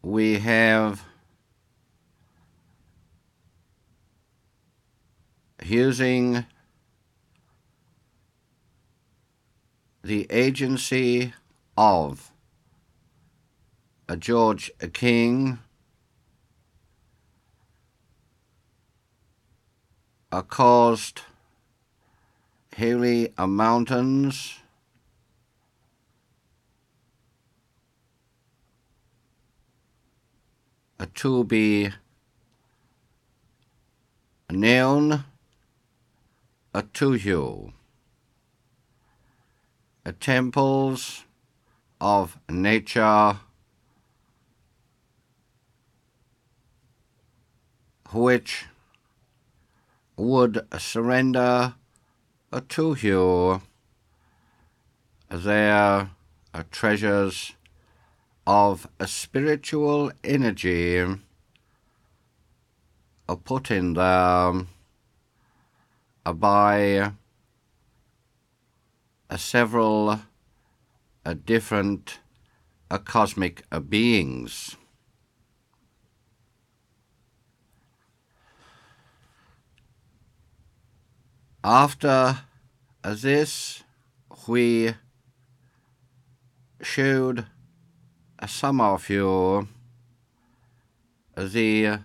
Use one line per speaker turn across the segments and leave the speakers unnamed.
we have using the agency of George King caused hilly mountains to be known to you. Temples of nature which would surrender to you their treasures of spiritual energy put in there by several different cosmic beings. After this, we showed some of you the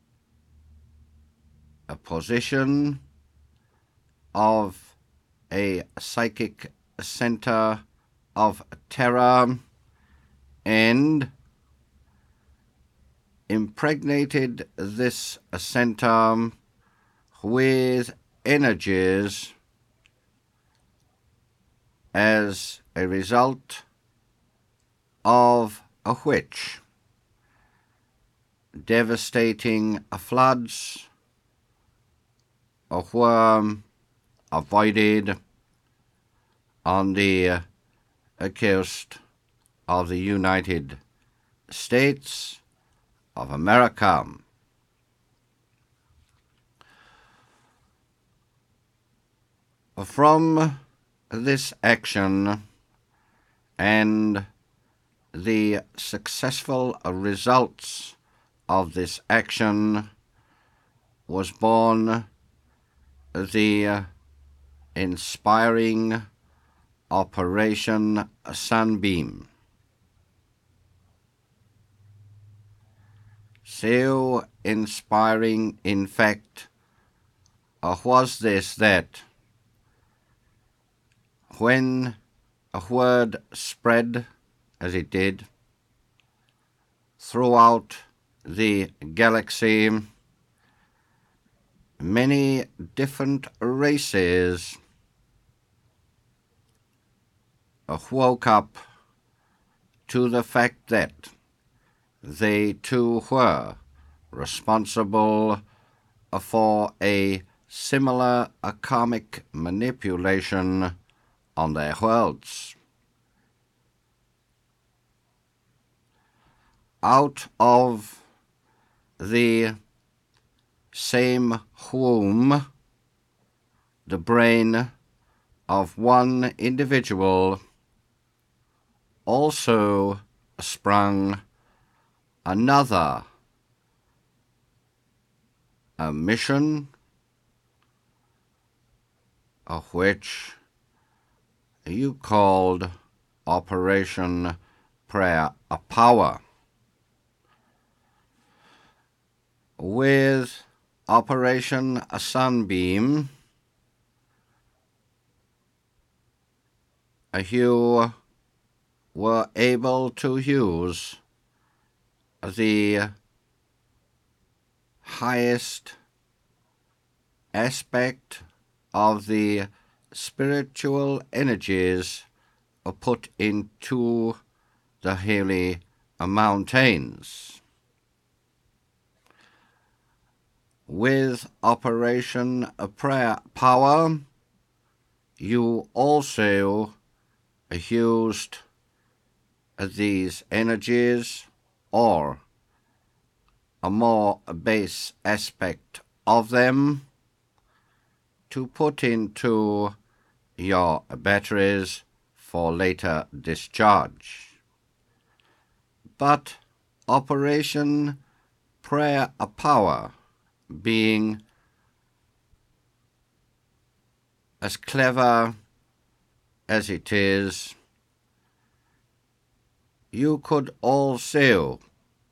position of a psychic center of terror and impregnated this center with energies as a result of which devastating floods were avoided on the coast of the United States of America. From this action and the successful results of this action was born the inspiring Operation Sunbeam. So inspiring, in fact, was this that when a word spread, as it did, throughout the galaxy, many different races woke up to the fact that they too were responsible for a similar karmic manipulation on their worlds. Out of the same womb, the brain of one individual also sprung another mission, of which you called Operation Prayer Power. With Operation Sunbeam, you were able to use the highest aspect of the spiritual energies put into the hilly mountains. With Operation Prayer Power, you also used these energies, or a more base aspect of them, to put into your batteries for later discharge. But Operation Prayer a Power being as clever as it is, you could also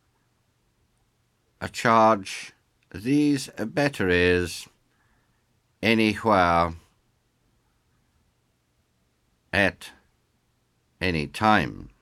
charge these batteries anywhere at any time.